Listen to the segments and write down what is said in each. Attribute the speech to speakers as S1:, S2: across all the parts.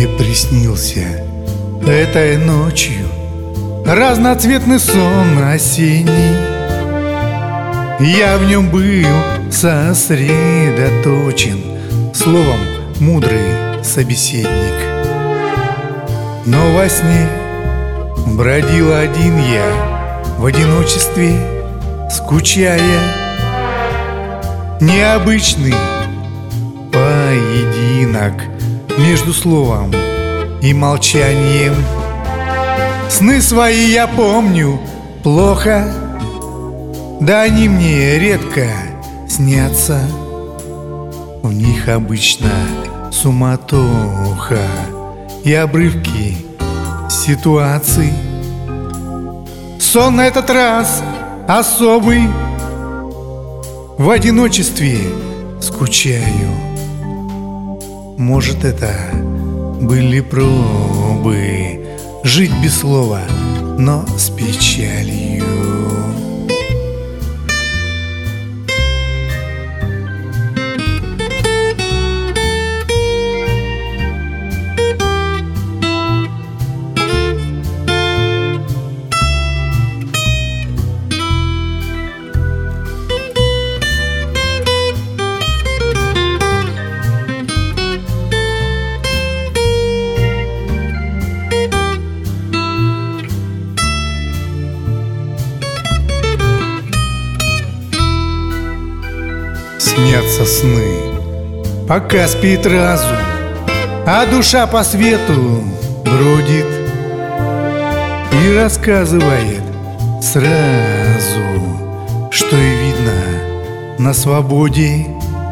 S1: приснился этой ночью разноцветный сон осенний. Я в нем был сосредоточен, словом, мудрый собеседник. Но во сне бродил один я, в одиночестве скучая. Необычный поединок между словом и молчанием. Сны свои я помню плохо, да они мне редко снятся. В них обычно суматоха и обрывки ситуаций. Сон на этот раз особый, в одиночестве скучаю. Может, это были пробы жить без слова, но с печалью. Снятся сны, пока спит разум, а душа по свету бродит и рассказывает сразу, что и видно на свободе.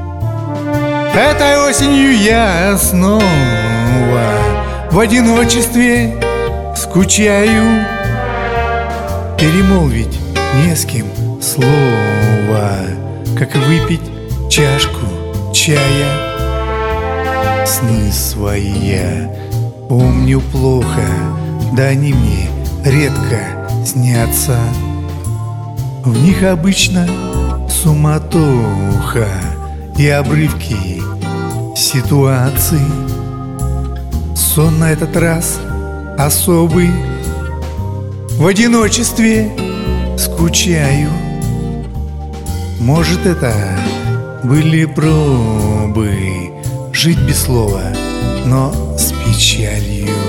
S1: Этой осенью я снова в одиночестве скучаю. Перемолвить не с кем слова, как и выпить чашку чая. Сны свои я помню плохо, да они мне редко снятся. В них обычно суматоха и обрывки ситуаций. Сон на этот раз особый, в одиночестве скучаю. Может, это были пробы жить без слова, но с печалью.